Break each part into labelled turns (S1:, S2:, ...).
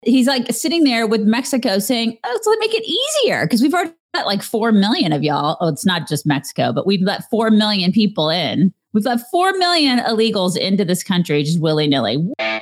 S1: He's like sitting there with Mexico saying, oh, let's make it easier because we've already let like 4 million of y'all. Oh, it's not just Mexico, but we've let 4 million people in. We've let 4 million illegals into this country just willy-nilly.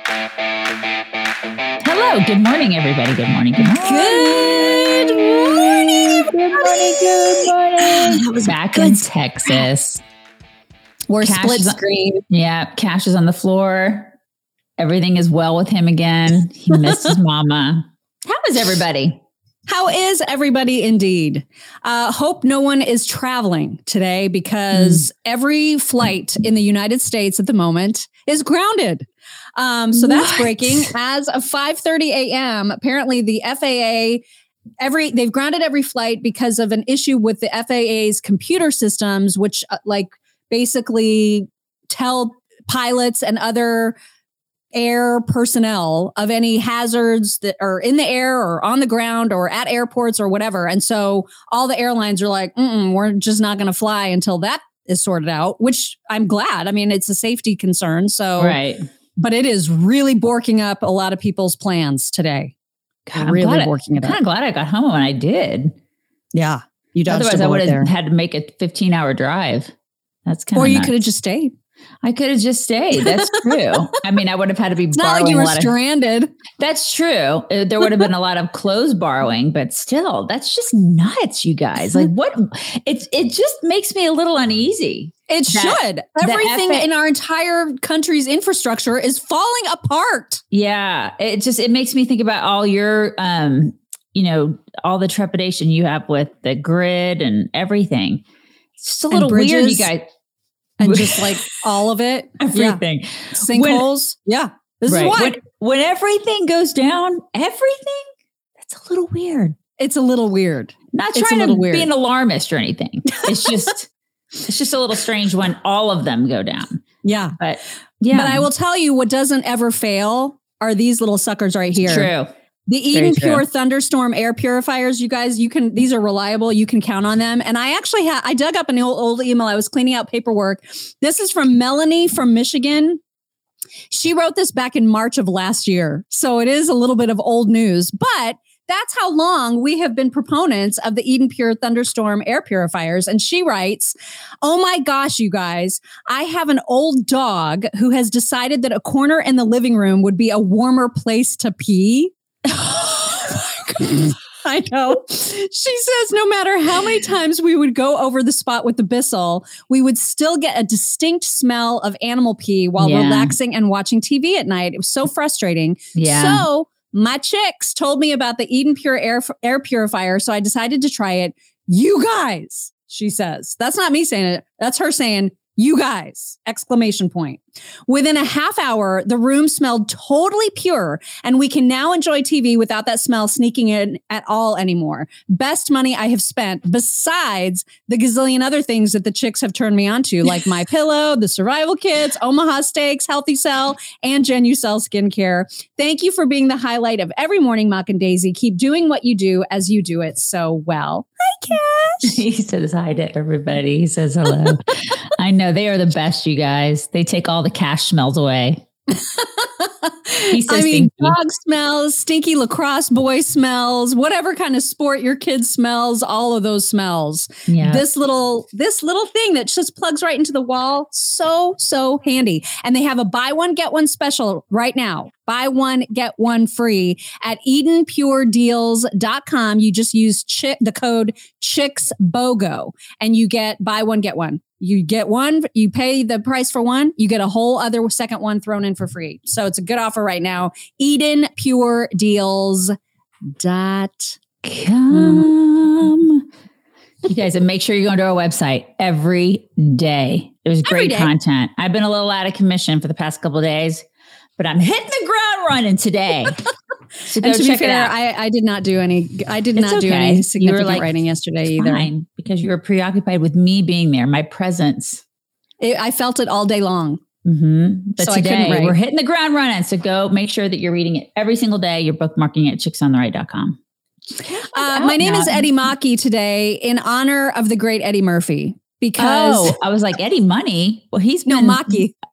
S1: Hello. Good morning, everybody. Good morning. Good morning.
S2: Good morning.
S1: Good morning. Good morning. I was back in Texas.
S2: We're split screen.
S1: Yeah. Cash is on the floor. Everything is well with him again. He missed his mama. How is everybody?
S2: How is everybody indeed? Hope no one is traveling today because every flight in the United States at the moment is grounded. So that's breaking. As of 5:30 a.m., apparently the FAA, they've grounded every flight because of an issue with the FAA's computer systems, which basically tell pilots and other air personnel of any hazards that are in the air or on the ground or at airports or whatever. And so all the airlines are like, we're just not going to fly until that is sorted out, which I'm glad. I mean, it's a safety concern. So,
S1: right.
S2: But it is really borking up a lot of people's plans today.
S1: God, I'm kind of glad I got home when I did.
S2: Yeah. You dodged
S1: Otherwise, I would have had to make a 15-hour drive. That's kind of
S2: Or you could have just stayed.
S1: I could have just stayed. That's true. I mean, I would have had to be borrowing
S2: not like you were stranded.
S1: That's true. There would have been a lot of clothes borrowing, but still, that's just nuts, you guys. Like what? It just makes me a little uneasy.
S2: It should. Everything in our entire country's infrastructure is falling apart.
S1: Yeah. It makes me think about all your, all the trepidation you have with the grid and everything. It's just a little weird, you guys.
S2: And just like all of it.
S1: Everything.
S2: Yeah. Sinkholes. This is why.
S1: When everything goes down, everything, that's a little weird.
S2: It's a little weird.
S1: Not trying to be an alarmist or anything. It's just a little strange when all of them go down.
S2: Yeah.
S1: But
S2: I will tell you what doesn't ever fail are these little suckers right here.
S1: True.
S2: The Eden Pure Thunderstorm air purifiers, you guys, these are reliable. You can count on them. And I actually I dug up an old email. I was cleaning out paperwork. This is from Melanie from Michigan. She wrote this back in March of last year. So it is a little bit of old news, but that's how long we have been proponents of the Eden Pure Thunderstorm air purifiers. And she writes, oh my gosh, you guys, I have an old dog who has decided that a corner in the living room would be a warmer place to pee. Oh my God. I know. She says no matter how many times we would go over the spot with the Bissell, we would still get a distinct smell of animal pee while relaxing and watching TV at night. It was so frustrating.
S1: Yeah.
S2: So my chicks told me about the Eden Pure air purifier, so I decided to try it. You guys, she says. That's not me saying it. That's her saying, you guys, exclamation point. Within a half hour, the room smelled totally pure, and we can now enjoy TV without that smell sneaking in at all anymore. Best money I have spent, besides the gazillion other things that the chicks have turned me on to, like My Pillow, the Survival Kits, Omaha Steaks, Healthy Cell, and Genucell Skincare. Thank you for being the highlight of every morning, Mock and Daisy. Keep doing what you do as you do it so well. Hi, Cash.
S1: He says hi to everybody. He says hello. I know they are the best, you guys. They take all the cash smells away.
S2: Dog smells, stinky lacrosse boy smells, whatever kind of sport your kid smells, all of those smells.
S1: Yeah.
S2: This little thing that just plugs right into the wall. So handy. And they have a buy one, get one special right now. Buy one, get one free at EdenPureDeals.com. You just use the code ChicksBOGO and you get buy one, get one. You get one, you pay the price for one, you get a whole other second one thrown in for free. So it's a good offer right now. EdenPureDeals.com.
S1: You guys, and make sure you go to our website every day. There's great content. I've been a little out of commission for the past couple of days, but I'm hitting the ground running today. So
S2: and to be fair, I did not do any. I did not do any significant writing yesterday either,
S1: because you were preoccupied with me being there. My presence.
S2: I felt it all day long.
S1: Mm-hmm. But so today we're hitting the ground running. So go make sure that you're reading it every single day. You're bookmarking it at chicksontheright.com.
S2: My name is Eddie Mackey today in honor of the great Eddie Murphy. Because
S1: I was like, Eddie Money. Well, he's
S2: Mackey.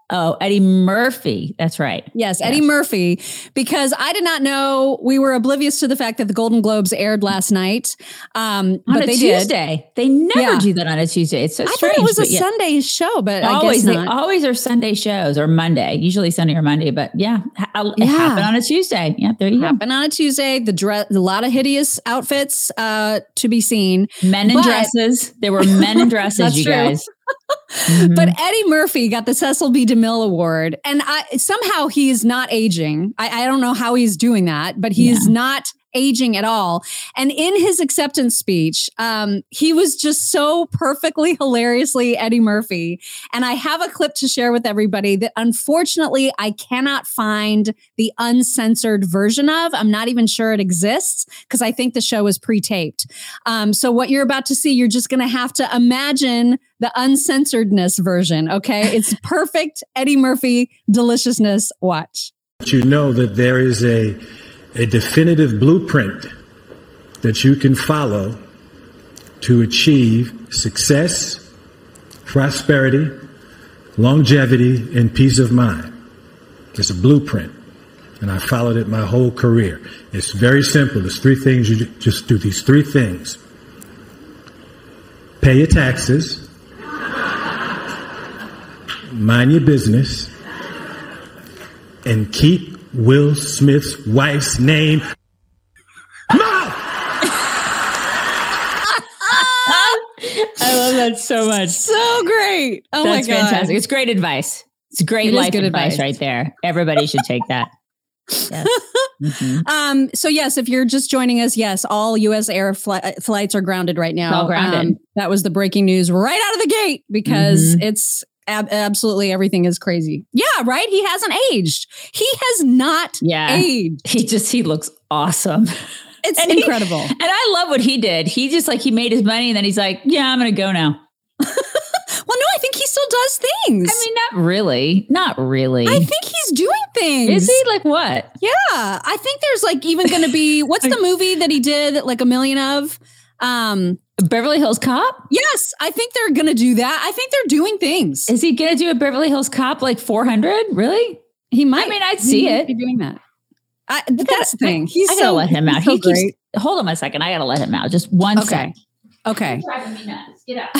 S1: Oh, Eddie Murphy. That's right.
S2: Yes, Eddie Murphy, because I did not know, we were oblivious to the fact that the Golden Globes aired last night.
S1: But they Tuesday. Did. They never do that on a Tuesday. It's so strange.
S2: I thought it was a Sunday show, but
S1: always,
S2: I guess not.
S1: They always are Sunday shows or Monday, usually Sunday or Monday. But it happened on a Tuesday. Yeah, there you go.
S2: Happened on a Tuesday. A lot of hideous outfits to be seen.
S1: Men in dresses. There were men in dresses, you guys.
S2: But Eddie Murphy got the Cecil B. DeMille Award, and somehow he is not aging. I don't know how he's doing that, but he is not aging at all. And in his acceptance speech, he was just so perfectly, hilariously Eddie Murphy. And I have a clip to share with everybody that unfortunately I cannot find the uncensored version of. I'm not even sure it exists because I think the show was pre-taped. So what you're about to see, you're just going to have to imagine the uncensoredness version. Okay. It's perfect Eddie Murphy deliciousness. Watch.
S3: You know that there is a definitive blueprint that you can follow to achieve success, prosperity, longevity, and peace of mind. It's a blueprint, and I followed it my whole career. It's very simple. There's three things. You just do these three things. Pay your taxes, mind your business, and keep Will Smith's wife's name.
S1: I love that so much.
S2: So great. Oh
S1: That's
S2: my God.
S1: Fantastic. It's great advice. It's great life advice right there. Everybody should take that. Yes. Mm-hmm.
S2: So yes, if you're just joining us, yes, all U.S. air flights are grounded right now.
S1: All grounded.
S2: That was the breaking news right out of the gate because it's absolutely everything is crazy. Yeah, right. He hasn't aged. He has not aged.
S1: He looks awesome.
S2: It's incredible.
S1: And I love what he did. He just he made his money and then he's like, yeah, I'm going to go now.
S2: Well, no, I think he still does things.
S1: I mean, not really. Not really.
S2: I think he's doing things.
S1: Is he? Like what?
S2: Yeah. I think there's even going to be, what's the movie that he did like a million of?
S1: Beverly Hills Cop?
S2: Yes, I think they're going to do that. I think they're doing things.
S1: Is he going to do a Beverly Hills Cop 400? Really?
S2: He might.
S1: I mean, I'd see it.
S2: Be doing that. That's the thing.
S1: I gotta let him out. He keeps, hold on a second. I gotta let him out. Just one second.
S2: Okay.
S1: You're driving me nuts. Get out.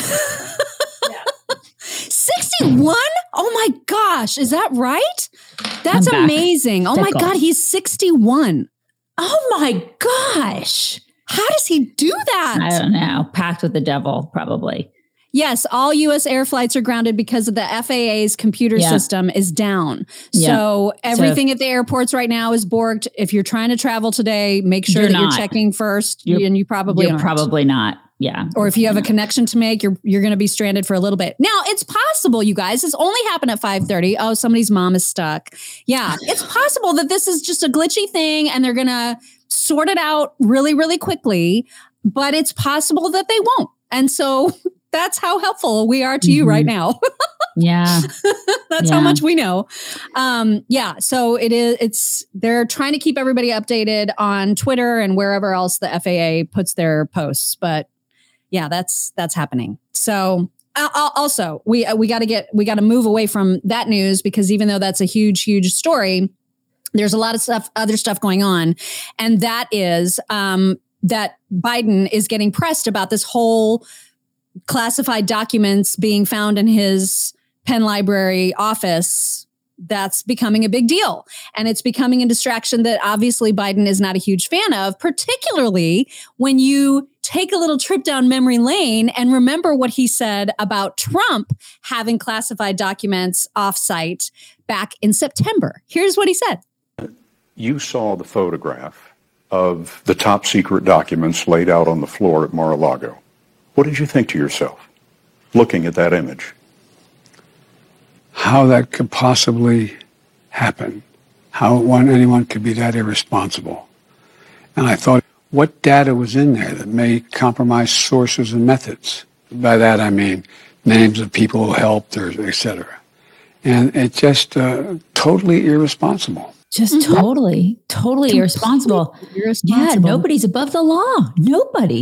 S2: 61? Oh my gosh. Is that right? That's amazing. Oh my God. He's 61.
S1: Oh my gosh.
S2: How does he do that?
S1: I don't know. Packed with the devil, probably.
S2: Yes, all U.S. air flights are grounded because of the FAA's computer system is down. So everything at the airports right now is borked. If you're trying to travel today, make sure you're checking first. And you probably aren't.
S1: Probably not. Yeah.
S2: Or if you have a connection to make, you're going to be stranded for a little bit. Now, it's possible, you guys. This only happened at 5:30. Oh, somebody's mom is stuck. Yeah, it's possible that this is just a glitchy thing and they're going to sort it out really, really quickly. But it's possible that they won't. And so that's how helpful we are to you right now.
S1: Yeah.
S2: That's how much we know. So they're trying to keep everybody updated on Twitter and wherever else the FAA puts their posts. But yeah, that's happening. So also we got to move away from that news because even though that's a huge, huge story, there's a lot of other stuff going on. And that is that Biden is getting pressed about this whole classified documents being found in his Penn Library office. That's becoming a big deal. And it's becoming a distraction that obviously Biden is not a huge fan of, particularly when you take a little trip down memory lane and remember what he said about Trump having classified documents offsite back in September. Here's what he said.
S4: You saw the photograph of the top secret documents laid out on the floor at Mar-a-Lago. What did you think to yourself, looking at that image?
S5: How that could possibly happen, how anyone could be that irresponsible. And I thought, what data was in there that may compromise sources and methods? By that I mean names of people who helped, or et cetera. And it's just totally irresponsible.
S1: Just totally irresponsible. Yeah, nobody's above the law. Nobody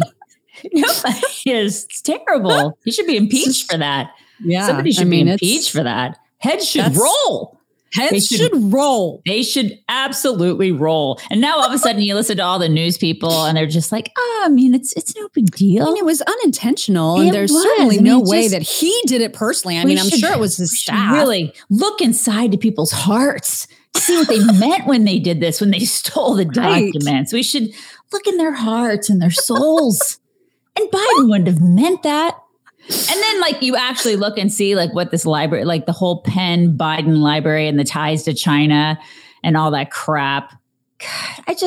S1: is. It's terrible. He should be impeached for that.
S2: Yeah,
S1: somebody should be impeached for that. Heads should roll.
S2: Heads should roll.
S1: They should absolutely roll. And now all of a sudden you listen to all the news people and they're just like, I mean, it's no big deal.
S2: I mean, it was unintentional. And there's certainly no way that he did it personally. I mean, I'm sure it was his staff.
S1: Really look inside to people's hearts. See what they meant when they did this, when they stole the documents. We should look in their hearts and their souls. And Biden wouldn't have meant that. And then like you actually look and see like what this library, like the whole Penn Biden library and the ties to China and all that crap. God,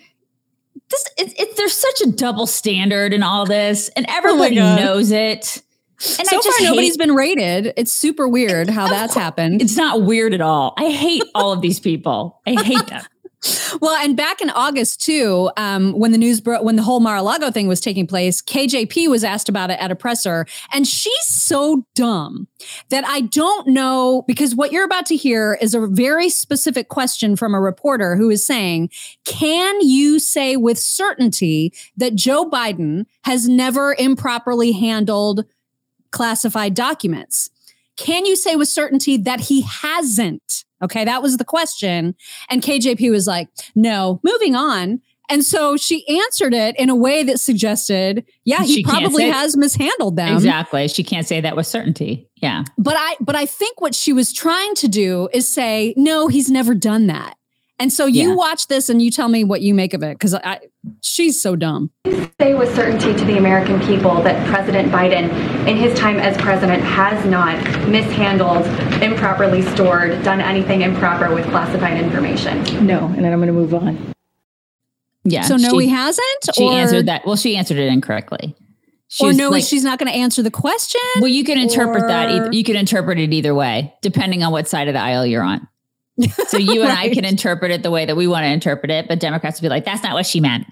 S1: there's such a double standard in all this and everybody knows it. And
S2: so far, nobody's been raided. It's super weird how that's happened.
S1: It's not weird at all. I hate all of these people. I hate them.
S2: Well, and back in August too, when the news broke, when the whole Mar-a-Lago thing was taking place, KJP was asked about it at a presser, and she's so dumb that I don't know, because what you're about to hear is a very specific question from a reporter who is saying, can you say with certainty that Joe Biden has never improperly handled classified documents? Can you say with certainty that he hasn't? Okay, that was the question. And KJP was like, no, moving on. And so she answered it in a way that suggested, yeah, he probably has mishandled them.
S1: Exactly. She can't say that with certainty. Yeah.
S2: But I think what she was trying to do is say, no, he's never done that. And so you watch this and you tell me what you make of it, because she's so dumb.
S6: Say with certainty to the American people that President Biden, in his time as president, has not mishandled, improperly stored, done anything improper with classified information.
S7: No, and then I'm going to move on.
S2: Yeah. So no, he hasn't?
S1: She answered that. Well, she answered it incorrectly.
S2: She's not going to answer the question?
S1: Well, you can interpret that. You can interpret it either way, depending on what side of the aisle you're on. So you and I can interpret it the way that we want to interpret it, but Democrats will be like, that's not what she meant.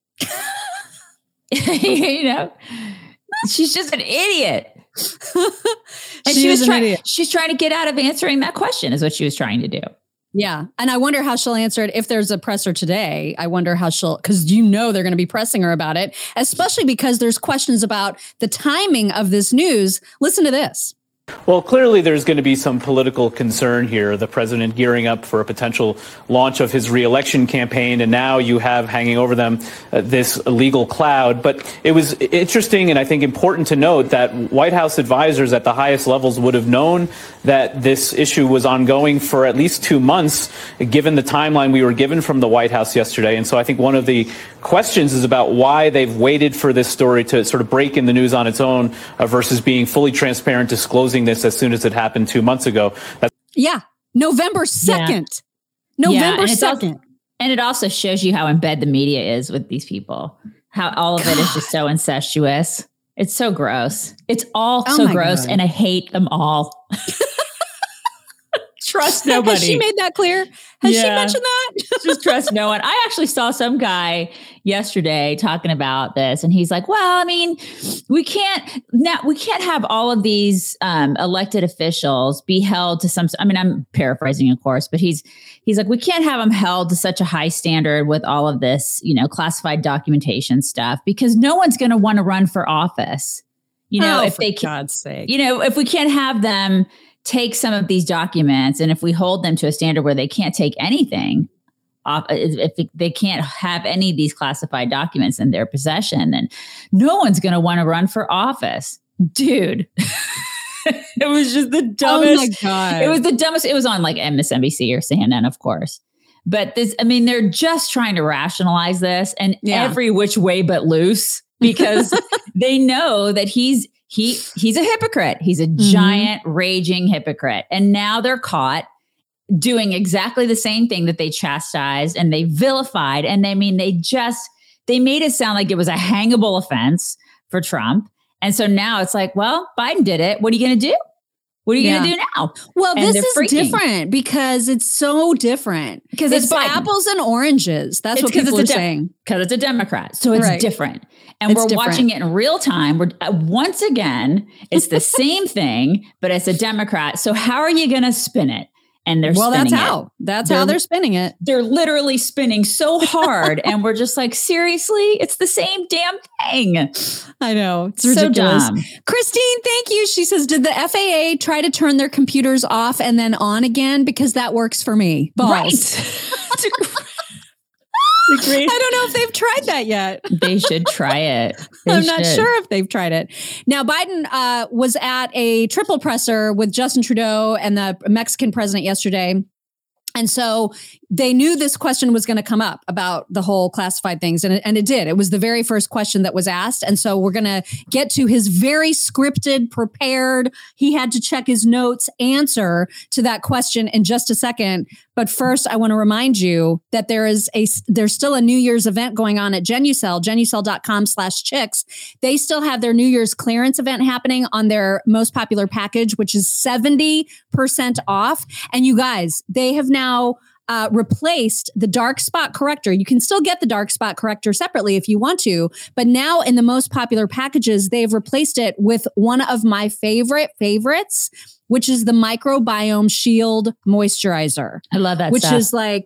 S1: You know, she's just an idiot. And she's trying to get out of answering that question is what she was trying to do.
S2: Yeah. And I wonder how she'll answer it. If there's a presser today, I wonder how because they're going to be pressing her about it, especially because there's questions about the timing of this news. Listen to this.
S8: Well, clearly there's going to be some political concern here. The president gearing up for a potential launch of his reelection campaign. And now you have hanging over them this legal cloud. But it was interesting and I think important to note that White House advisors at the highest levels would have known that this issue was ongoing for at least 2 months, given the timeline we were given from the White House yesterday. And so I think one of the questions is about why they've waited for this story to sort of break in the news on its own versus being fully transparent, disclosing this as soon as it happened 2 months ago.
S2: November 2nd. November 2nd.
S1: And it also shows you how in bed the media is with these people, how all of it is just so incestuous. It's so gross. It's all so gross. God. And I hate them all. Trust nobody.
S2: Has she made that clear? Has she mentioned that?
S1: Just trust no one. I actually saw some guy yesterday talking about this, and he's like, well, I mean, we can't have all of these elected officials be held to some, I mean, I'm paraphrasing, of course, but he's like, we can't have them held to such a high standard with all of this, classified documentation stuff, because no one's going to want to run for office. If they can, God's sake, if we can't have them take some of these documents, and if we hold them to a standard where they can't take anything off, if they can't have any of these classified documents in their possession, then no one's going to want to run for office. Dude, it was just the dumbest. Oh my God. It was the dumbest. It was on like MSNBC or CNN, of course. But they're just trying to rationalize this and every which way but loose, because they know that he's a hypocrite. He's a giant raging hypocrite. And now they're caught doing exactly the same thing that they chastised and they vilified. And they made it sound like it was a hangable offense for Trump. And so now it's like, well, Biden did it. What are you going to do? What are you going to do now?
S2: Well, this is different because it's so different. Because it's apples and oranges. That's what people are saying.
S1: Because it's a Democrat. So it's different. And we're watching it in real time. We're once again, it's the same thing, but it's a Democrat. So how are you going to spin it? And they're spinning
S2: that's how they're spinning it.
S1: They're literally spinning so hard. And we're just like, seriously, it's the same damn thing.
S2: I know. It's ridiculous.
S1: So dumb.
S2: Christine, thank you. She says, did the FAA try to turn their computers off and then on again? Because that works for me. Balls.
S1: Right.
S2: I don't know if they've tried that yet.
S1: They should try it.
S2: I'm not sure if they've tried it. Now, Biden was at a triple presser with Justin Trudeau and the Mexican president yesterday. And so they knew this question was going to come up about the whole classified things. And it did. It was the very first question that was asked. And so we're going to get to his very scripted, prepared, he had to check his notes answer to that question in just a second. But first, I want to remind you that there's still a New Year's event going on at Genucel, genucel.com/chicks. They still have their New Year's clearance event happening on their most popular package, which is 70% off. And you guys, they have now replaced the dark spot corrector. You can still get the dark spot corrector separately if you want to, but now in the most popular packages, they've replaced it with one of my favorites, which is the Microbiome Shield Moisturizer.
S1: I love that
S2: which
S1: stuff.
S2: Is like,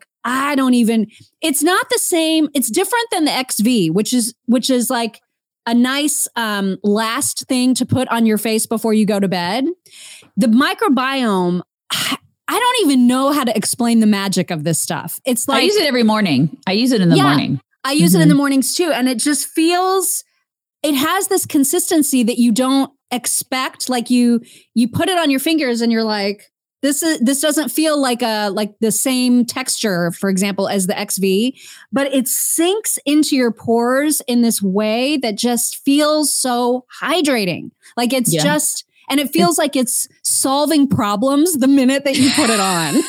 S2: it's not the same. It's different than the XV, which is like a nice last thing to put on your face before you go to bed. The microbiome, I don't even know how to explain the magic of this stuff. It's like,
S1: I use it every morning. I use it in the morning.
S2: I use it in the mornings too. And it just feels, it has this consistency that you don't expect. Like you put it on your fingers and you're like, this doesn't feel like the same texture, for example, as the XV, but it sinks into your pores in this way that just feels so hydrating. Like it's just, and it feels like it's solving problems the minute that you put it on. You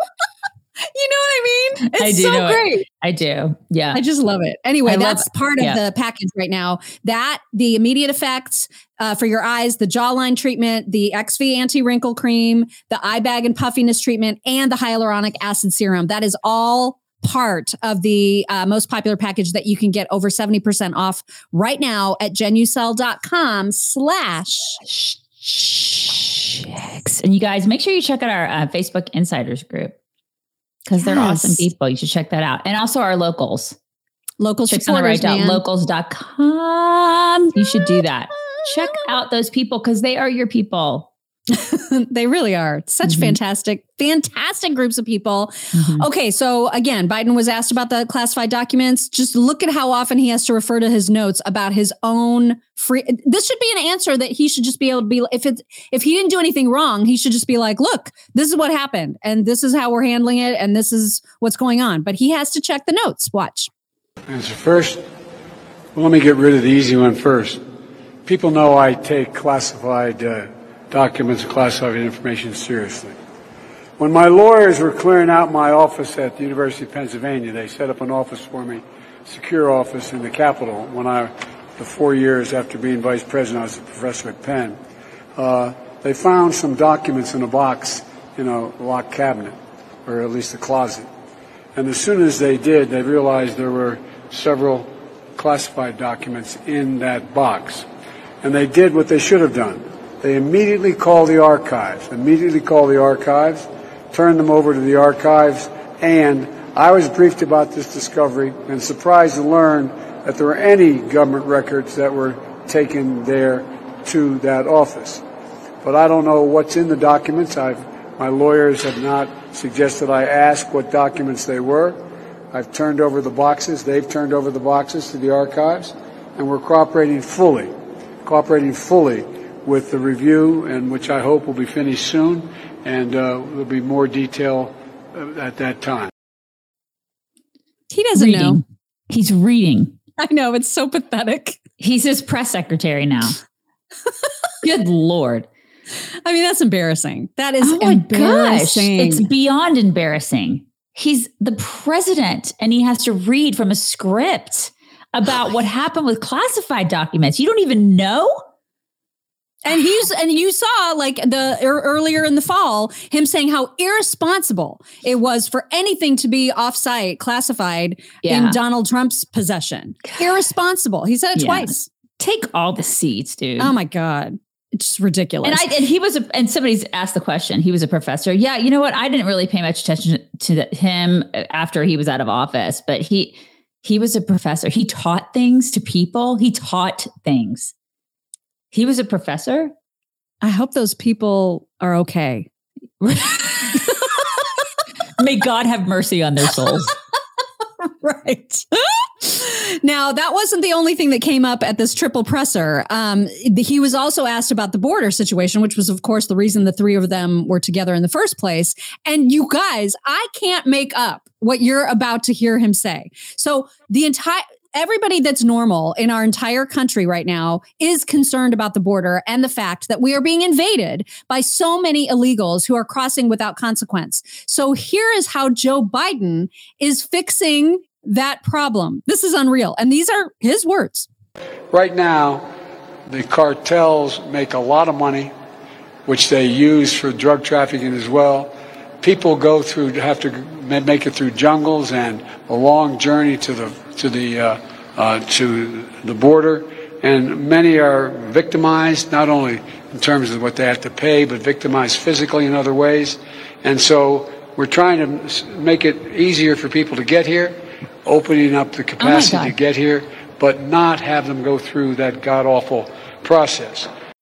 S2: know what I mean? It's so great.
S1: I do. Yeah.
S2: I just love it. Anyway, that's part of the package right now. That the immediate effects for your eyes, the jawline treatment, the XV anti-wrinkle cream, the eye bag and puffiness treatment, and the hyaluronic acid serum. That is all part of the most popular package that you can get over 70% off right now at genucel.com/chicks.
S1: And you guys, make sure you check out our Facebook Insiders group because they're awesome people. You should check that out. And also our locals.
S2: Locals
S1: supporters, locals.com. You should do that. Check out those people because they are your people.
S2: They really are. Such fantastic groups of people. Okay. So again, Biden was asked about the classified documents. Just look at how often he has to refer to his notes about his own this should be an answer that he should just be able to be, if he didn't do anything wrong, he should just be like, look, this is what happened and this is how we're handling it. And this is what's going on. But he has to check the notes. Watch.
S5: Answer first. Well, let me get rid of the easy one first. People know I take classified documents, classified information seriously. When my lawyers were clearing out my office at the University of Pennsylvania, they set up an office for me, secure office in the Capitol. The 4 years after being vice president, I was a professor at Penn. They found some documents in a box in a locked cabinet, or at least a closet. And as soon as they did, they realized there were several classified documents in that box. And they did what they should have done. They immediately called the archives, turned them over to the archives, and I was briefed about this discovery and surprised to learn that there were any government records that were taken there to that office. But I don't know what's in the documents. My lawyers have not suggested I ask what documents they were. I've turned over the boxes. They've turned over the boxes to the archives, and we're cooperating fully with the review, and which I hope will be finished soon, and there'll be more detail at that time.
S2: He doesn't know.
S1: He's reading.
S2: I know, it's so pathetic.
S1: He's his press secretary now. Good Lord.
S2: I mean, that's embarrassing. That is
S1: embarrassing. Gosh, it's beyond embarrassing. He's the president and he has to read from a script about what happened with classified documents. You don't even know?
S2: And you saw like earlier in the fall, him saying how irresponsible it was for anything to be off-site classified in Donald Trump's possession. Irresponsible. He said it twice.
S1: Take all the seats, dude.
S2: Oh my God. It's ridiculous.
S1: And he was, and somebody's asked the question. He was a professor. Yeah, you know what? I didn't really pay much attention to him after he was out of office, but he was a professor. He taught things to people. He taught things. He was a professor.
S2: I hope those people are okay.
S1: May God have mercy on their souls.
S2: Right. Now, that wasn't the only thing that came up at this triple presser. He was also asked about the border situation, which was, of course, the reason the three of them were together in the first place. And you guys, I can't make up what you're about to hear him say. So everybody that's normal in our entire country right now is concerned about the border and the fact that we are being invaded by so many illegals who are crossing without consequence. So here is how Joe Biden is fixing that problem. This is unreal. And these are his words.
S5: Right now, the cartels make a lot of money, which they use for drug trafficking as well. People have to make it through jungles and a long journey to the border, and many are victimized, not only in terms of what they have to pay, but victimized physically in other ways. And so we're trying to make it easier for people to get here, opening up the capacity to get here, but not have them go through that god-awful process.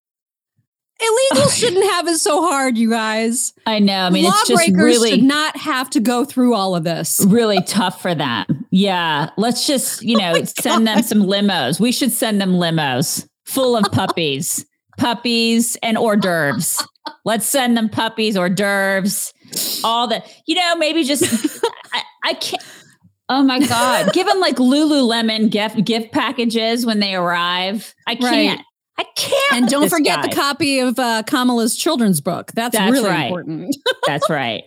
S2: Illegals shouldn't have it so hard, you guys.
S1: I know. I mean, it's just really
S2: should not have to go through all of this.
S1: Really tough for them. Yeah. Let's just, send them some limos. We should send them limos full of puppies and hors d'oeuvres. Let's send them puppies, hors d'oeuvres, all the, maybe just, I can't. Oh my God. Give them like Lululemon gift packages when they arrive. I can't. Right. I can't.
S2: And don't forget the copy of Kamala's children's book. That's really
S1: right.
S2: important.
S1: That's right.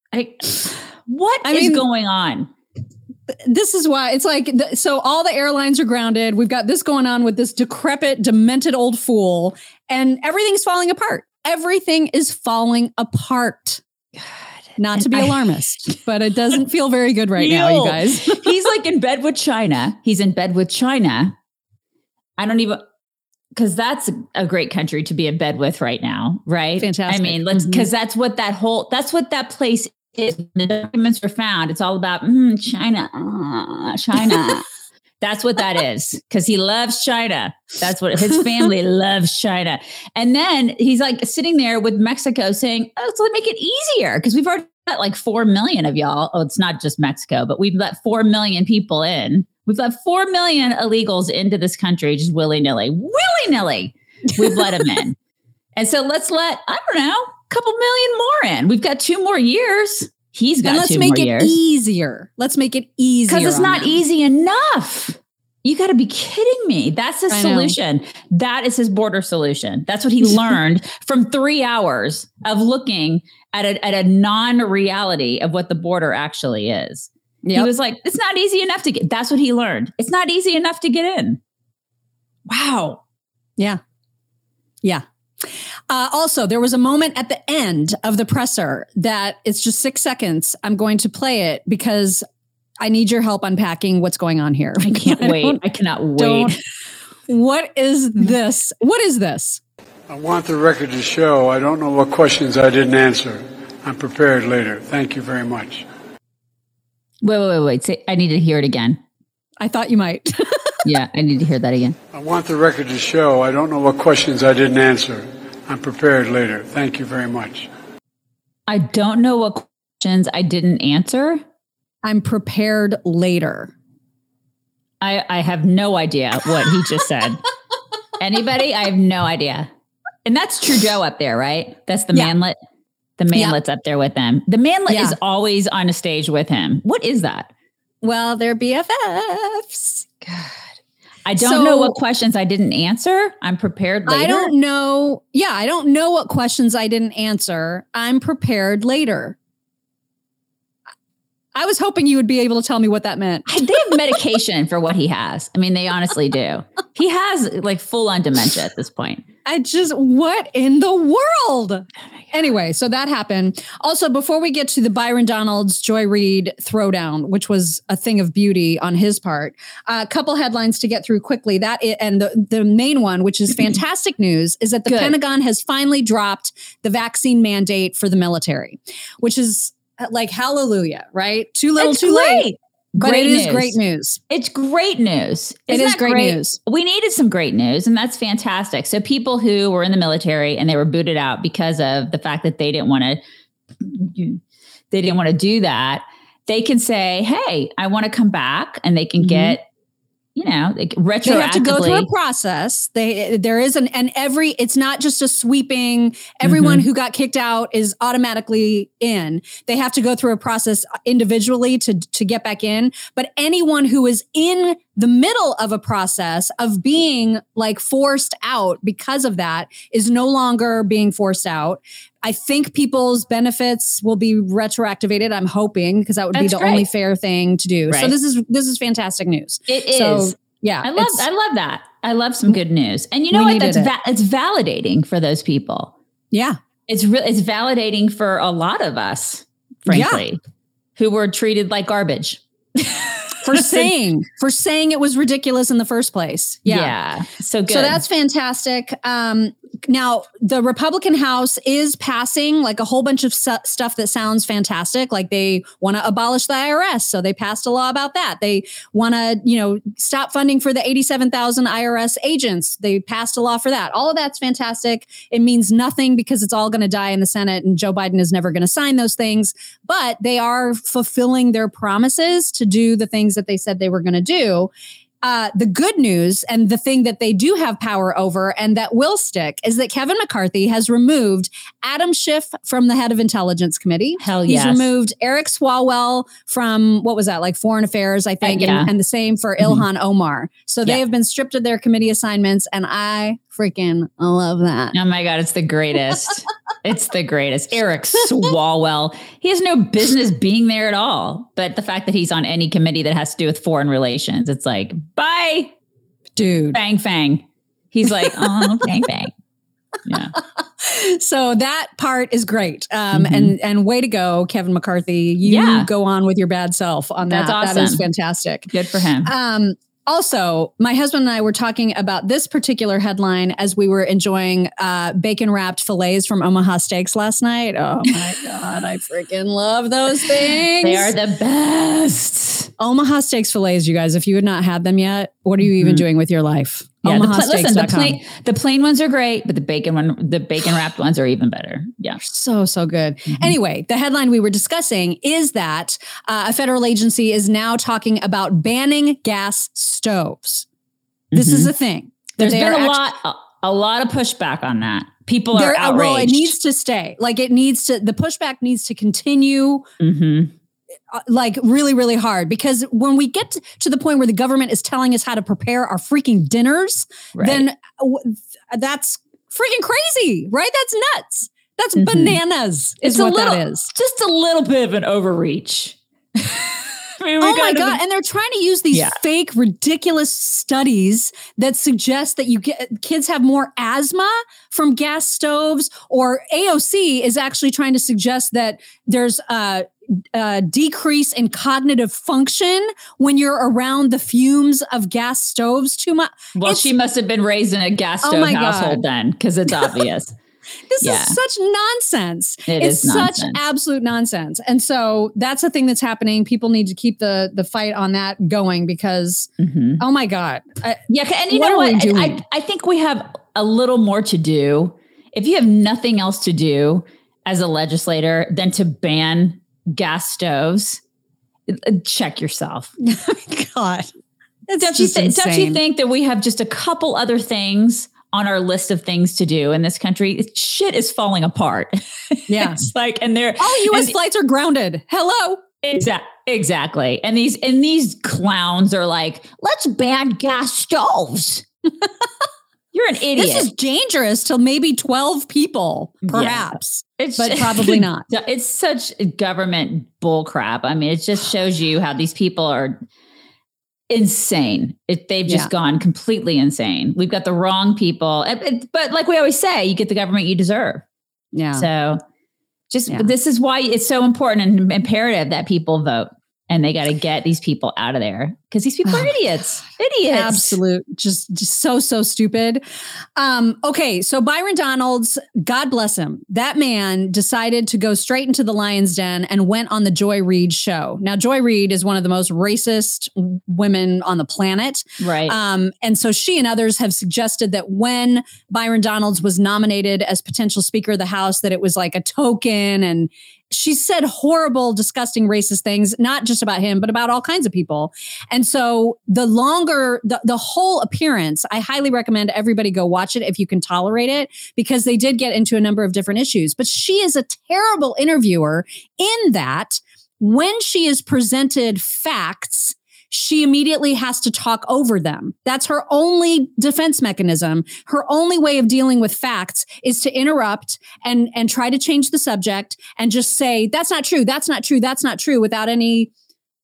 S1: What is going on?
S2: This is why it's like, so all the airlines are grounded. We've got this going on with this decrepit, demented old fool, and everything's falling apart. Everything is falling apart. God. Not to be alarmist, but it doesn't feel very good right now, you guys.
S1: He's like in bed with China. He's in bed with China. I don't even, because that's a great country to be in bed with right now, right?
S2: Fantastic.
S1: I mean, because that's what that place is. The documents were found. It's all about China. That's what that is, because he loves China. That's what his family loves, China. And then he's like sitting there with Mexico saying, oh, so let's make it easier, because we've already let like 4 million of y'all. Oh, it's not just Mexico, but we've let 4 million people in. We've let 4 million illegals into this country just willy-nilly. We've let them in. And so let's let, I don't know, a couple million more in. We've got 2 more years. He's got 2 more years.
S2: Let's make it easier.
S1: Because it's not easy enough. You got to be kidding me. That's his solution. That is his border solution. That's what he learned from 3 hours of looking at a non-reality of what the border actually is. Yep. He was like, it's not easy enough to get. That's what he learned. It's not easy enough to get in. Wow.
S2: Yeah. Yeah. Also, there was a moment at the end of the presser that it's just 6 seconds. I'm going to play it because I need your help unpacking what's going on here.
S1: I can't wait. I cannot wait.
S2: What is this? What is this?
S5: I want the record to show I don't know what questions I didn't answer. I'm prepared later. Thank you very much.
S1: Wait. Say, I need to hear it again.
S2: I thought you might.
S1: Yeah, I need to hear that again.
S5: I want the record to show I don't know what questions I didn't answer. I'm prepared later. Thank you very much.
S1: I don't know what questions I didn't answer.
S2: I'm prepared later.
S1: I have no idea what he just said. Anybody? I have no idea. And that's Trudeau up there, right? That's the manlet. The manlet's up there with them. The manlet is always on a stage with him. What is that?
S2: Well, they're BFFs.
S1: God. I don't know what questions I didn't answer. I'm prepared later.
S2: I don't know. Yeah, I don't know what questions I didn't answer. I'm prepared later. I was hoping you would be able to tell me what that meant.
S1: They have medication for what he has. I mean, they honestly do. He has like full on dementia at this point.
S2: What in the world? Anyway, so that happened. Also, before we get to the Byron Donalds, Joy Reid throwdown, which was a thing of beauty on his part, a couple headlines to get through quickly. And the main one, which is fantastic news, is that the Pentagon has finally dropped the vaccine mandate for the military, which is like hallelujah, right? Too little, too late. But it is great news.
S1: It's great news.
S2: It is great news.
S1: We needed some great news, and that's fantastic. So people who were in the military and they were booted out because of the fact that they didn't want to do that, they can say, "Hey, I want to come back," and they can get, retroactively.
S2: They have to go through a process. It's not just a sweeping, everyone who got kicked out is automatically in. They have to go through a process individually to get back in. But anyone who is in the middle of a process of being like forced out because of that is no longer being forced out. I think people's benefits will be retroactivated. I'm hoping, because that would be the only fair thing to do. Right. So this is fantastic news.
S1: It is. Yeah. I love that. I love some good news. And you know what? It's validating for those people.
S2: Yeah.
S1: It's validating for a lot of us, frankly, who were treated like garbage.
S2: For saying it was ridiculous in the first place.
S1: Yeah. So good.
S2: So that's fantastic. Now, the Republican House is passing like a whole bunch of stuff that sounds fantastic. Like they want to abolish the IRS. So they passed a law about that. They want to, stop funding for the 87,000 IRS agents. They passed a law for that. All of that's fantastic. It means nothing because it's all going to die in the Senate and Joe Biden is never going to sign those things. But they are fulfilling their promises to do the things that they said they were going to do. The good news and the thing that they do have power over and that will stick is that Kevin McCarthy has removed Adam Schiff from the head of Intelligence Committee.
S1: Hell yes.
S2: He's removed Eric Swalwell from, what was that, like Foreign Affairs, I think, and the same for Ilhan Omar. So they have been stripped of their committee assignments, and I freaking love that.
S1: Oh my God, it's the greatest. It's the greatest. Eric Swalwell. He has no business being there at all. But the fact that he's on any committee that has to do with foreign relations, it's like, bye,
S2: dude.
S1: Bang, fang. He's like, oh, bang, bang. Yeah.
S2: So that part is great. And way to go, Kevin McCarthy. You go on with your bad self on that.
S1: That's awesome.
S2: That is fantastic.
S1: Good for him.
S2: Also, my husband and I were talking about this particular headline as we were enjoying bacon-wrapped fillets from Omaha Steaks last night. Oh, my God. I freaking love those things.
S1: They are the best.
S2: Omaha Steaks fillets, you guys, if you had not had them yet, what are you even doing with your life?
S1: Yeah, the plain ones are great, but the bacon wrapped ones are even better. Yeah.
S2: So good. Anyway, the headline we were discussing is that a federal agency is now talking about banning gas stoves. This is a thing.
S1: There's been a lot of pushback on that. People are outraged.
S2: Well, it needs to stay. Like the pushback needs to continue. Like really, really hard, because when we get to the point where the government is telling us how to prepare our freaking dinners, then that's freaking crazy, right? That's nuts. That's bananas. That is.
S1: Just a little bit of an overreach.
S2: Oh my God. And they're trying to use these fake, ridiculous studies that suggest that kids have more asthma from gas stoves, or AOC is actually trying to suggest that there's a decrease in cognitive function when you're around the fumes of gas stoves too much.
S1: Well, she must have been raised in a gas stove household then, because it's obvious.
S2: This is such nonsense.
S1: It's nonsense.
S2: Such absolute nonsense. And so that's the thing that's happening. People need to keep the fight on that going, because, oh my God.
S1: And you know what? I think we have a little more to do. If you have nothing else to do as a legislator than to ban gas stoves, check yourself.
S2: God.
S1: Don't you think that we have just a couple other things on our list of things to do in this country? Shit is falling apart.
S2: Yeah.
S1: It's like, and
S2: all U.S. flights are grounded. Hello.
S1: Exactly. And these clowns are like, let's ban gas stoves. You're an idiot.
S2: This is dangerous to maybe 12 people, perhaps, but probably not.
S1: It's such government bullcrap. I mean, it just shows you how these people are. insane. They've just gone completely insane. We've got the wrong people. But like we always say, you get the government you deserve.
S2: Yeah.
S1: So this is why it's so important and imperative that people vote. And they got to get these people out of there because these people are idiots.
S2: Absolute. Just so stupid. Okay. So Byron Donalds, God bless him. That man decided to go straight into the lion's den and went on the Joy Reid show. Now, Joy Reid is one of the most racist women on the planet.
S1: Right.
S2: And so she and others have suggested that when Byron Donalds was nominated as potential Speaker of the House, that it was like a token, and she said horrible, disgusting, racist things, not just about him, but about all kinds of people. And so the whole appearance, I highly recommend everybody go watch it if you can tolerate it, because they did get into a number of different issues. But she is a terrible interviewer in that when she is presented facts, she immediately has to talk over them. That's her only defense mechanism. Her only way of dealing with facts is to interrupt and try to change the subject and just say, that's not true. That's not true. That's not true without anything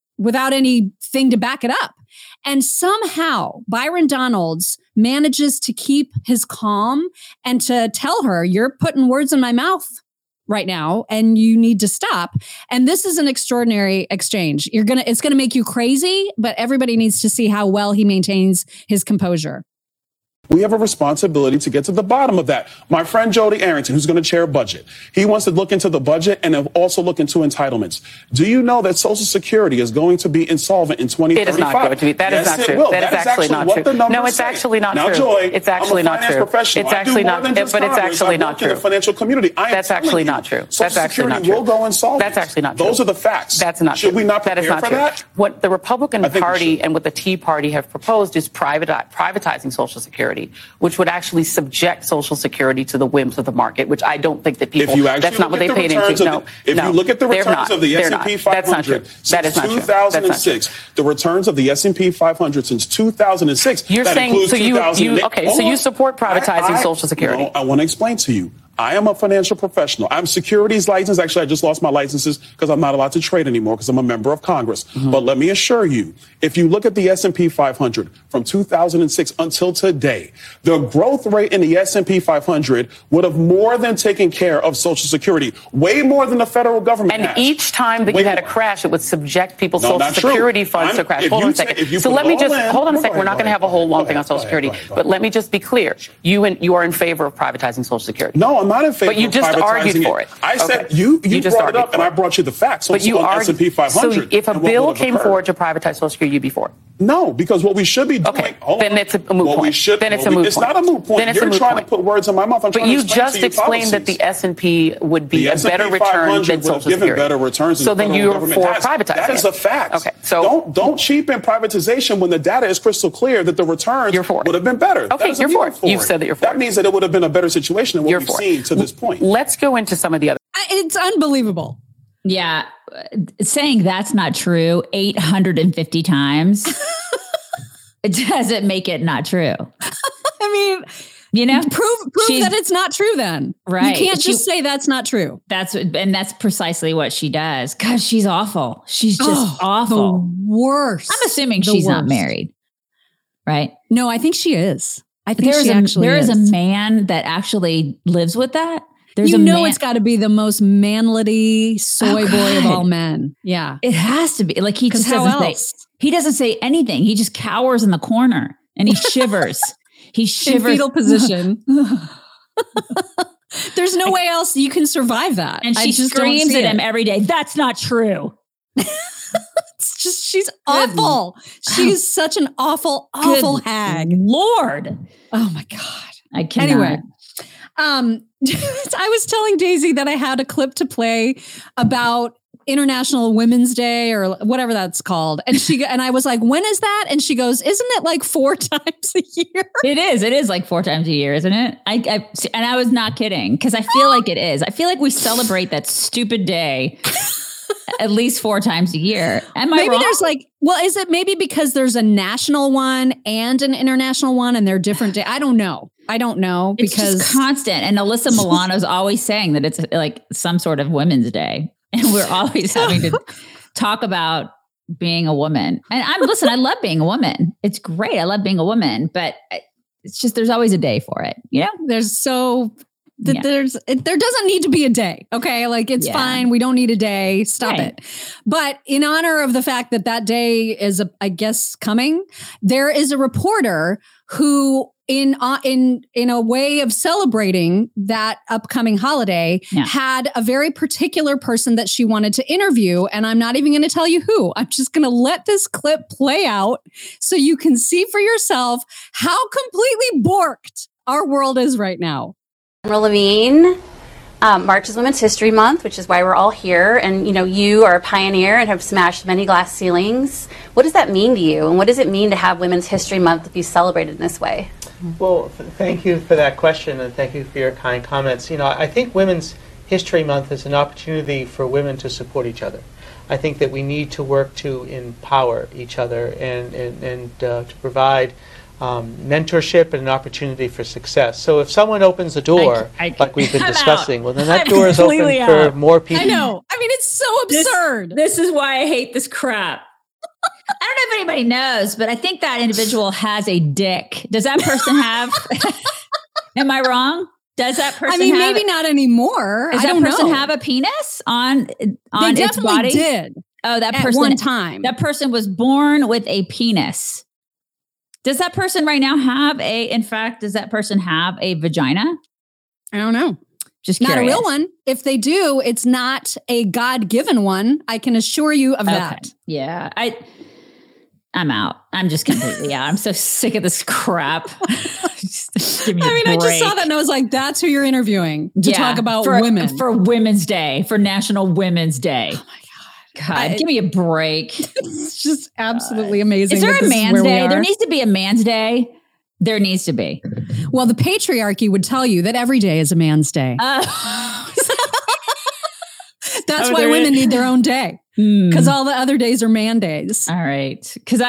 S2: to back it up. And somehow Byron Donalds manages to keep his calm and to tell her, you're putting words in my mouth right now, and you need to stop. And this is an extraordinary exchange. It's gonna make you crazy, but everybody needs to see how well he maintains his composure.
S9: We have a responsibility to get to the bottom of that. My friend Jody Arrington, who's going to chair budget, he wants to look into the budget and also look into entitlements. Do you know that Social Security is going to be insolvent in 2035?
S10: It is not going to be. That is not true. That is actually not true. No, it's actually not true. Now, Joy, it's actually not true. It's actually not. But it's actually not true.
S9: The financial community.
S10: That's actually not true. That's actually not true.
S9: Will go insolvent.
S10: That's actually not true.
S9: Those are the facts.
S10: That's not true.
S9: Should we not prepare for that?
S10: What the Republican Party and what the Tea Party have proposed is privatizing Social Security, which would actually subject Social Security to the whims of the market, which I don't think that people, that's not what they paid into. No,
S9: if you look at the returns of the S&P 500 since 2006, the returns of the S&P 500 since 2006,
S10: you're saying, so you support privatizing Social Security?
S9: No, I want to explain to you. I am a financial professional. I'm securities licensed. Actually, I just lost my licenses because I'm not allowed to trade anymore because I'm a member of Congress. Mm-hmm. But let me assure you, if you look at the S&P 500 from 2006 until today, the growth rate in the S&P 500 would have more than taken care of Social Security, way more than the federal government has.
S10: And each time that you had a crash, it would subject people's Social Security funds to crash. Hold on a second. So let me just, hold on a second. We're not going to have a whole long thing on Social Security, but let me just be clear. You are in favor of privatizing Social Security.
S9: No, I'm not in favor
S10: of privatizing it. But you just argued for it.
S9: I said you brought it up, and I brought you the facts.
S10: But you
S9: argued S&P 500.
S10: So if a bill came forward to privatize Social Security, you'd be for it.
S9: No, because what we should be doing.
S10: Okay, then it's a moot point.
S9: It's not a moot point. You're trying to put words in my mouth.
S10: But you just explained that the S&P would be a better return than Social Security.
S9: Better returns.
S10: So then you're for privatizing.
S9: That is a fact.
S10: Okay, so
S9: don't cheapen privatization when the data is crystal clear that the returns would have been better.
S10: Okay, you're for it. You've said that you're for it.
S9: That means that it would have been a better situation than what we've seen to this point.
S10: Let's go into some of the other.
S2: It's unbelievable.
S1: Yeah, saying that's not true 850 times. It doesn't make it not true.
S2: I mean, prove that it's not true then.
S1: Right.
S2: You can't just say that's not true.
S1: That's precisely what she does. Gosh, she's awful. She's just awful.
S2: The worst.
S1: I'm assuming she's not married. Right?
S2: No, I think she is. I think
S1: there is a man that actually lives with that.
S2: It's got to be the most manly soy boy of all men. Yeah.
S1: It has to be. Like he doesn't say anything. He just cowers in the corner and he shivers. He shivers.
S2: In fetal position. There's no way else you can survive that.
S1: And she screams at him every day. That's not true.
S2: It's just, she's awful. She's such an awful hag.
S1: Lord.
S2: Oh my God.
S1: I cannot.
S2: Anyway. I was telling Daisy that I had a clip to play about International Women's Day or whatever that's called. And I was like, when is that? And she goes, isn't it like 4 times a year?
S1: It is. It is like 4 times a year, isn't it? And I was not kidding because I feel like it is. I feel like we celebrate that stupid day at least 4 times a year. Am I wrong?
S2: There's is it maybe because there's a national one and an international one and they're different days? I don't know
S1: because it's just constant. And Alyssa Milano's always saying that it's like some sort of Women's Day. And we're always having to talk about being a woman. And I love being a woman. It's great. I love being a woman, but it's just, there's always a day for it. You know,
S2: there doesn't need to be a day. Okay. Like it's fine. We don't need a day. Stop it. But in honor of the fact that day is, I guess, coming, there is a reporter who in a way of celebrating that upcoming holiday had a very particular person that she wanted to interview. And I'm not even going to tell you who. I'm just going to let this clip play out so you can see for yourself how completely borked our world is right now.
S11: Levine, March is Women's History Month, which is why we're all here. And, you are a pioneer and have smashed many glass ceilings. What does that mean to you? And what does it mean to have Women's History Month be celebrated in this way?
S12: Well, thank you for that question, and thank you for your kind comments. I think Women's History Month is an opportunity for women to support each other. I think that we need to work to empower each other and to provide mentorship and an opportunity for success. So if someone opens a door, like we've been discussing, well, then that door is open for more people.
S2: I know. I mean, it's so absurd.
S1: This is why I hate this crap. I don't know if anybody knows, but I think that individual has a dick. Does that person have? Am I wrong? Does that person?
S2: Maybe not anymore.
S1: Does that person have a penis on its body?
S2: Did.
S1: Oh, that person.
S2: At one time.
S1: That person was born with a penis. Does that person right now does that person have a vagina?
S2: I don't know.
S1: Just
S2: not
S1: curious.
S2: A real one. If they do, it's not a God-given one. I can assure you of that.
S1: Yeah. I'm out. I'm just completely out. I'm so sick of this crap. Give me a break.
S2: I just saw that and I was like, that's who you're interviewing to talk about women.
S1: For Women's Day, for National Women's Day. Oh my God, give me a break.
S2: It's just absolutely amazing.
S1: Is there a man's day? There needs to be a man's day. There needs to be.
S2: Well, the patriarchy would tell you that every day is a man's day. That's why women need their own day. Because all the other days are man days.
S1: All right. Because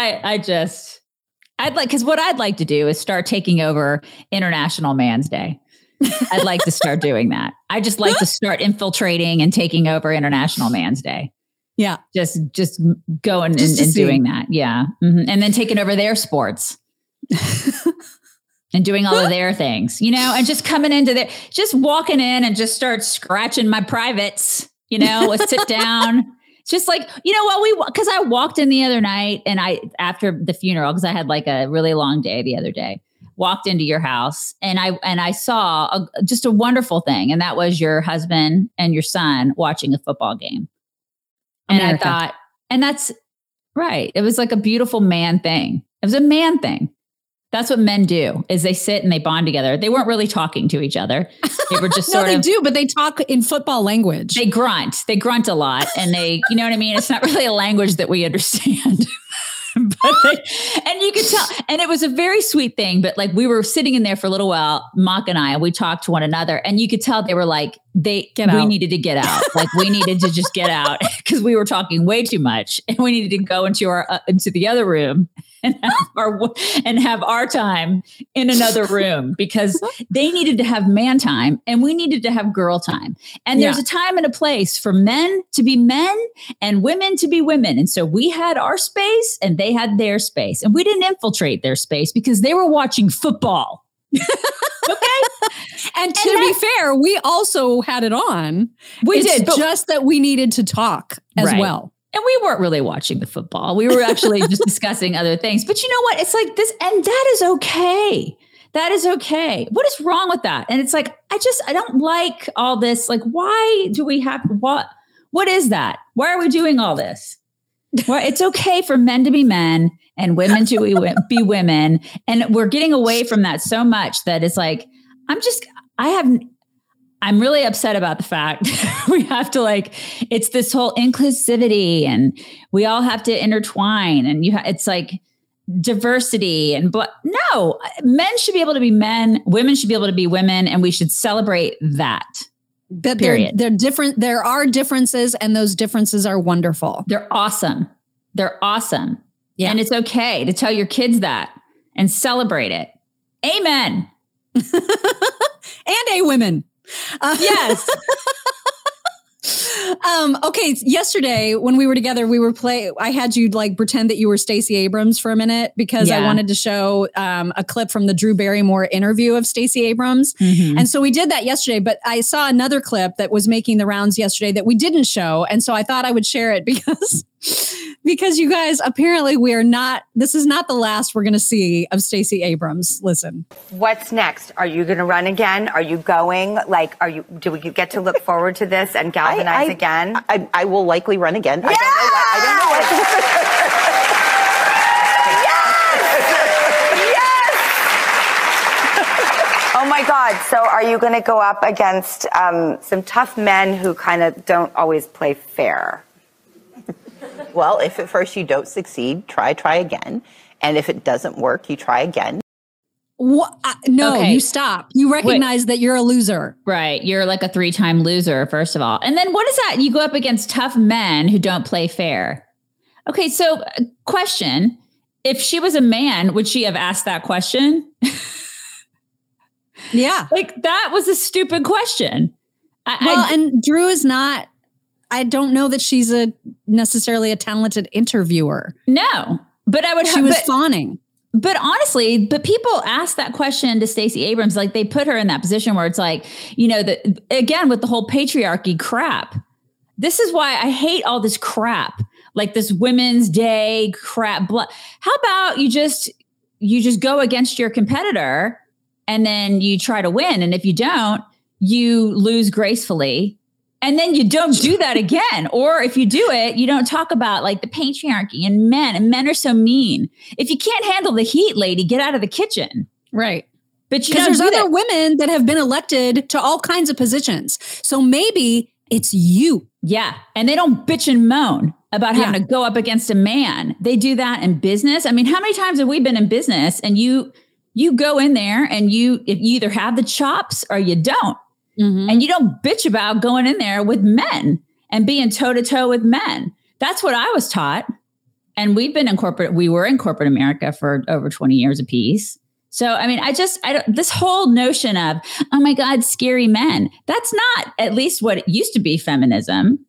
S1: because what I'd like to do is start taking over International Man's Day. I'd like to start doing that. I just like to start infiltrating and taking over International Man's Day.
S2: Yeah.
S1: Just going and doing that. Yeah. Mm-hmm. And then taking over their sports. And doing all of their things, and just coming into there, just walking in and just start scratching my privates, sit down. Just like, because I walked in the other night and after the funeral, because I had like a really long day the other day, walked into your house and I saw just a wonderful thing. And that was your husband and your son watching a football game. And America. I thought, and that's right. It was like a beautiful man thing. It was a man thing. That's what men do, is they sit and they bond together. They weren't really talking to each other. They were just
S2: they do, but they talk in football language.
S1: They grunt a lot. And they, you know what I mean? It's not really a language that we understand. And you could tell, and it was a very sweet thing, but like we were sitting in there for a little while, Mock and I, and we talked to one another and you could tell they were like, we needed to get out. Like we needed to just get out because we were talking way too much and we needed to go into the other room and have our time in another room because they needed to have man time and we needed to have girl time. And there's a time and a place for men to be men and women to be women. And so we had our space and they had their space and we didn't infiltrate their space because they were watching football. Okay.
S2: And to be fair, we also had it on.
S1: We did.
S2: But just that we needed to talk as well.
S1: And we weren't really watching the football. We were actually just discussing other things. But you know what? It's like this, and that is okay. That is okay. What is wrong with that? And it's like, I don't like all this. Like, why do we have, what is that? Why are we doing all this? Well, it's okay for men to be men and women to be women. And we're getting away from that so much that it's like, I'm really upset about the fact we have to it's this whole inclusivity and we all have to intertwine and it's like diversity and no, men should be able to be men, women should be able to be women, and we should celebrate that.
S2: But they're different. There are differences and those differences are wonderful.
S1: They're awesome. They're awesome.
S2: Yeah.
S1: And it's okay to tell your kids that and celebrate it. Amen.
S2: And a women.
S1: Yes.
S2: Okay, yesterday when we were together, I had you like pretend that you were Stacey Abrams for a minute because I wanted to show a clip from the Drew Barrymore interview of Stacey Abrams. Mm-hmm. And so we did that yesterday, but I saw another clip that was making the rounds yesterday that we didn't show. And so I thought I would share it because you guys, apparently this is not the last we're going to see of Stacey Abrams. Listen.
S13: What's next? Are you going to run again? Are you going? Do we get to look forward to this and galvanize again?
S14: I will likely run again.
S13: Yeah!
S14: I don't know what.
S13: Yes! Oh my God. So are you going to go up against some tough men who kind of don't always play fair?
S14: Well, if at first you don't succeed, try again. And if it doesn't work, you try again.
S2: What? No, You stop. You recognize that you're a loser.
S1: Right. You're like a 3-time loser, first of all. And then what is that? You go up against tough men who don't play fair. Okay, so question. If she was a man, would she have asked that question?
S2: Yeah.
S1: Like, that was a stupid question.
S2: And Drew is not... I don't know that she's necessarily a talented interviewer.
S1: No, but
S2: she was fawning.
S1: But honestly, people ask that question to Stacey Abrams, like they put her in that position where it's like, again, with the whole patriarchy crap. This is why I hate all this crap, like this Women's Day crap. How about you just go against your competitor and then you try to win. And if you don't, you lose gracefully. And then you don't do that again. Or if you do it, you don't talk about like the patriarchy and men are so mean. If you can't handle the heat, lady, get out of the kitchen.
S2: Right.
S1: But
S2: because there's other women that have been elected to all kinds of positions. So maybe it's you.
S1: Yeah. And they don't bitch and moan about having to go up against a man. They do that in business. I mean, how many times have we been in business and you go in there and you either have the chops or you don't. Mm-hmm. And you don't bitch about going in there with men and being toe to toe with men. That's what I was taught. And we were in corporate America for over 20 years apiece. So, I mean, this whole notion of, oh my God, scary men, that's not at least what it used to be feminism.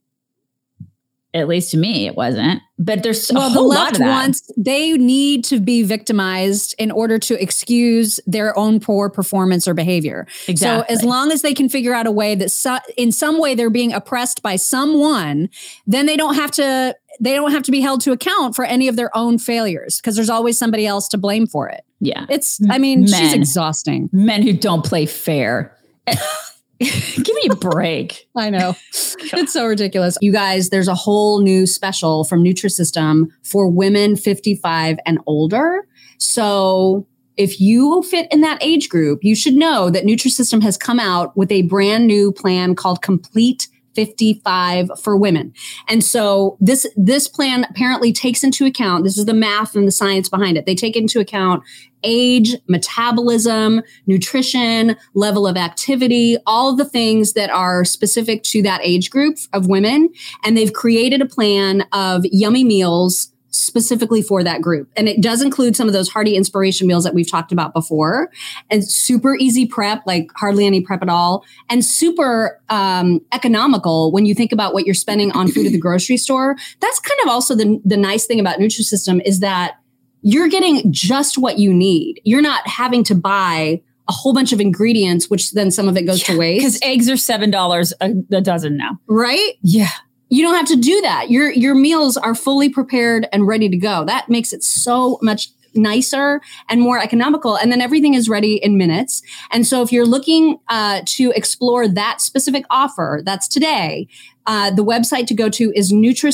S1: At least to me, it wasn't. But there's a whole lot of that.
S2: They need to be victimized in order to excuse their own poor performance or behavior.
S1: Exactly.
S2: So as long as they can figure out a way that in some way they're being oppressed by someone, then they don't have to be held to account for any of their own failures because there's always somebody else to blame for it.
S1: Yeah.
S2: She's exhausting.
S1: Men who don't play fair. Give me a break.
S2: I know. It's so ridiculous. You guys, there's a whole new special from Nutrisystem for women 55 and older. So if you fit in that age group, you should know that Nutrisystem has come out with a brand new plan called Complete 55 for women. And so this plan apparently takes into account, this is the math and the science behind it. They take into account age, metabolism, nutrition, level of activity, all of the things that are specific to that age group of women. And they've created a plan of yummy meals specifically for that group. And it does include some of those hearty inspiration meals that we've talked about before, and super easy prep, like hardly any prep at all, and super economical when you think about what you're spending on food at the grocery store. That's kind of also the nice thing about Nutrisystem is that you're getting just what you need. You're not having to buy a whole bunch of ingredients, which then some of it goes to waste.
S1: Because eggs are $7 a dozen now.
S2: Right?
S1: Yeah.
S2: You don't have to do that. Your meals are fully prepared and ready to go. That makes it so much nicer and more economical. And then everything is ready in minutes. And so if you're looking to explore that specific offer, that's today, the website to go to is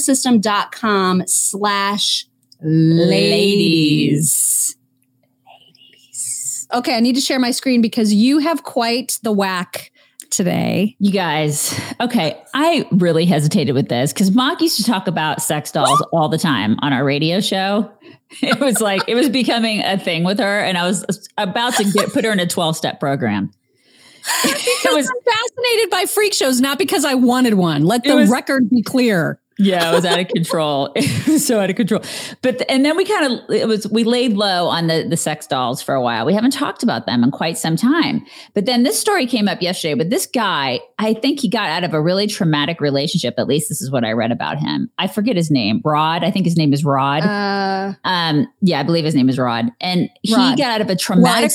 S2: Nutrisystem.com/ladies. Okay, I need to share my screen because you have quite the whack today.
S1: You guys, okay, I really hesitated with this because Mock used to talk about sex dolls all the time on our radio show. It was like, it was becoming a thing with her, and I was about to put her in a 12-step program.
S2: I'm fascinated by freak shows, not because I wanted one. Let the record be clear.
S1: Yeah, it was out of control. It was so out of control. And then we laid low on the sex dolls for a while. We haven't talked about them in quite some time. But then this story came up yesterday with this guy. I think he got out of a really traumatic relationship. At least this is what I read about him. I forget his name. Rod. I think his name is Rod. Yeah, I believe his name is Rod. And he got out of a traumatic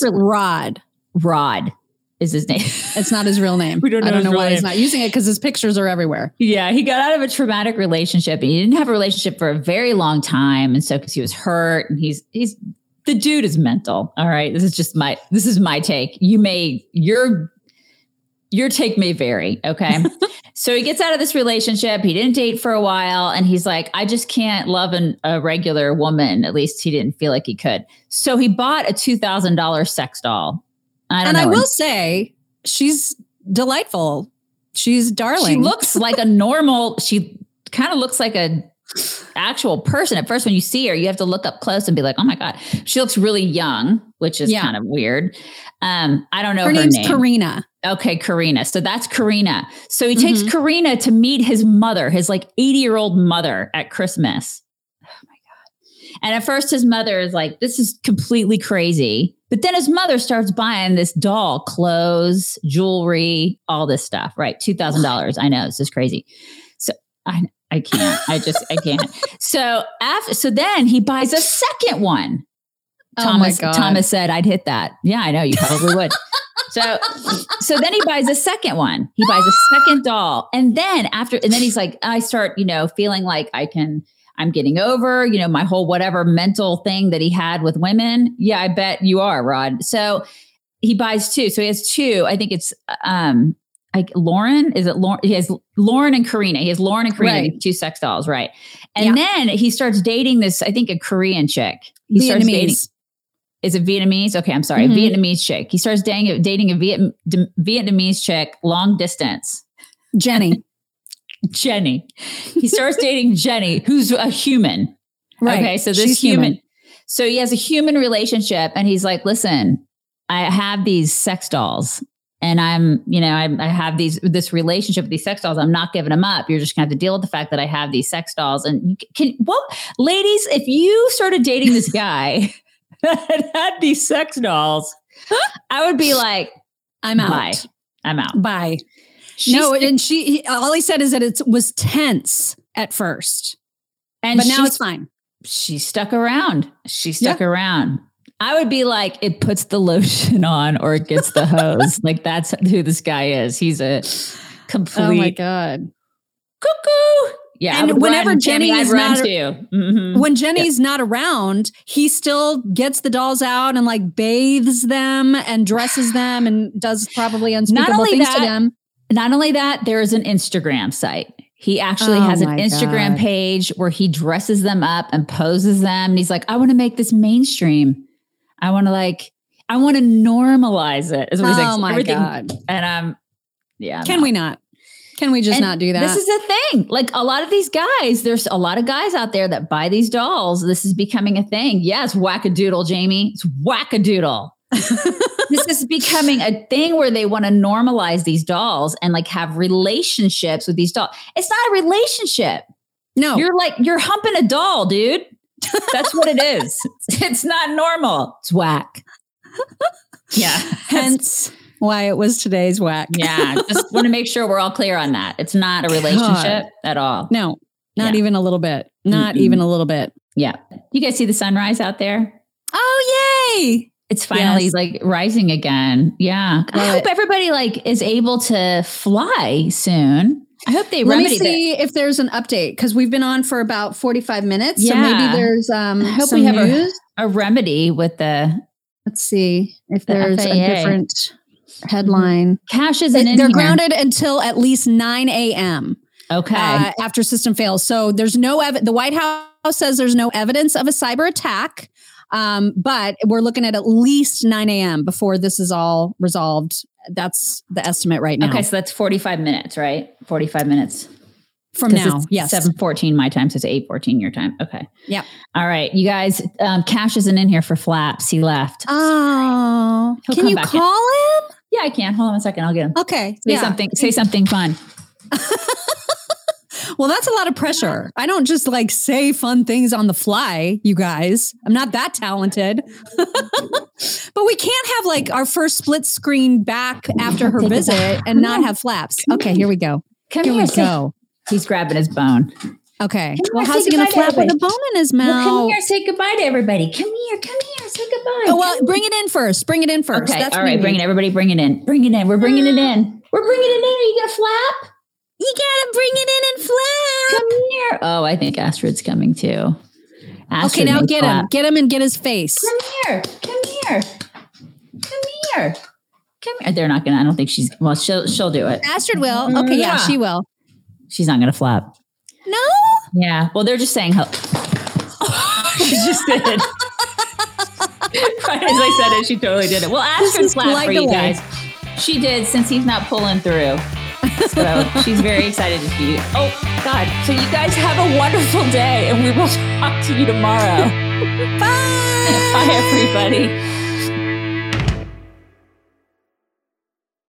S1: Rod is his name.
S2: It's not his real name.
S1: We don't know.
S2: I don't know why he's not using it, because his pictures are everywhere.
S1: Yeah, he got out of a traumatic relationship, and he didn't have a relationship for a very long time. And so, because he was hurt, and he's the dude is mental. All right, this is my take. Your take may vary. Okay, so he gets out of this relationship. He didn't date for a while, and he's like, I just can't love a regular woman. At least he didn't feel like he could. So he bought a $2,000 sex doll. I
S2: will say, she's delightful. She's darling.
S1: She looks like she kind of looks like a actual person. At first, when you see her, you have to look up close and be like, oh my God, she looks really young, which is kind of weird. I don't know her
S2: name's
S1: name.
S2: Karina.
S1: Okay, Karina. So that's Karina. So he takes Karina to meet his mother, his 80-year-old mother at Christmas. Oh my God. And at first his mother is like, this is completely crazy. But then his mother starts buying this doll, clothes, jewelry, all this stuff, right? $2,000. I know, this is crazy. So I can't. I can't. So then he buys a second one. Thomas said, I'd hit that. Yeah, I know, you probably would. So then he buys a second one. He buys a second doll. And then he's like, I start, feeling like I'm getting over, my whole whatever mental thing that he had with women. Yeah, I bet you are, Rod. So he buys two. So he has two. I think it's Lauren. Is it Lauren? He has Lauren and Karina. He has Lauren and Karina, right. Two sex dolls, right? And then he starts dating this, I think, a Korean chick. He starts dating. Is it Vietnamese? Okay, I'm sorry. Vietnamese chick. He starts dating a Vietnamese chick, long distance.
S2: Jenny. He starts dating Jenny, who's a human.
S1: Right. Okay. So this human. So he has a human relationship, and he's like, listen, I have these sex dolls, and I have this relationship with these sex dolls. I'm not giving them up. You're just gonna have to deal with the fact that I have these sex dolls. And ladies, if you started dating this guy that had these sex dolls, I would be like, I'm out. Bye. I'm out.
S2: Bye. All he said is that it was tense at first, but now it's fine.
S1: She stuck around. Around. I would be like, it puts the lotion on or it gets the hose. Like, that's who this guy is. He's a complete.
S2: Oh my God.
S1: Cuckoo. Yeah.
S2: And whenever Jenny is not, when Jenny's
S1: not
S2: around, he still gets the dolls out and bathes them and dresses them and does probably unspeakable things to them.
S1: Not only that, there is an Instagram site. He actually has an Instagram page where he dresses them up and poses them. And he's like, I want to make this mainstream. I want to normalize it. Is what he's like.
S2: Oh my God.
S1: And
S2: Can we not? Can we just not do that?
S1: This is the thing. A lot of these guys, there's a lot of guys out there that buy these dolls. This is becoming a thing. Yeah, it's wackadoodle, Jamie. It's wackadoodle. This is becoming a thing where they want to normalize these dolls and have relationships with these dolls. It's not a relationship.
S2: No,
S1: you're humping a doll, dude. That's what it is. It's not normal. It's whack. Yeah.
S2: Hence why it was today's whack.
S1: Yeah. Just want to make sure we're all clear on that. It's not a relationship at all.
S2: No, not even a little bit. Not even a little bit.
S1: Yeah. You guys see the sunrise out there?
S2: Oh, yay.
S1: It's finally rising again. Yeah. I hope everybody is able to fly soon. I hope they remedy that.
S2: Let me see if there's an update, because we've been on for about 45 minutes.
S1: Yeah.
S2: So maybe there's I hope
S1: we have a remedy with the.
S2: Let's see if there's a different headline.
S1: Cash isn't in
S2: They're
S1: here.
S2: grounded until at least 9 a.m.
S1: Okay.
S2: After system fails. So there's no the White House says there's no evidence of a cyber attack. But we're looking at least 9 a.m. before this is all resolved. That's the estimate right now.
S1: Okay, so that's 45 minutes, right? 45 minutes
S2: from now. Yes,
S1: 7:14 my time, so it's 8:14 your time. Okay.
S2: Yeah.
S1: All right, you guys. Cash isn't in here for Flaps. He left.
S2: Oh, can you call him?
S1: Yeah, I can. Hold on a second. I'll get him.
S2: Okay.
S1: Say something. Say something fun.
S2: Well, that's a lot of pressure. I don't just like say fun things on the fly, you guys. I'm not that talented. But we can't have like our first split screen back after her visit and not have flaps. Okay, here we go. Here we go.
S1: He's grabbing his bone.
S2: Okay. Well, how's he going to flap with a bone in his mouth?
S1: Well, come here, say goodbye to everybody. Come here, say goodbye.
S2: Oh, well, bring it in first. Bring it in first.
S1: Okay, all right, bring it. Everybody bring it in. Bring it in. We're bringing it in. We're bringing it in. Are you going to flap?
S2: You got to bring it in and flap.
S1: Come here. Oh, I think Astrid's coming too.
S2: Okay, now get him. Get him and get his face.
S1: Come here. Come here. Come here. Come here. They're not going to, I don't think she's, well, she'll do it.
S2: Astrid will. Okay, yeah, she will.
S1: She's not going to flap.
S2: No?
S1: Yeah. Well, they're just saying, she just did. Right as I said it, she totally did it. Well, Astrid flapped for you guys. She did, since he's not pulling through. So she's very excited to see you. Oh, God. So you guys have a wonderful day, and we will talk to you tomorrow.
S2: Bye.
S1: Bye, everybody.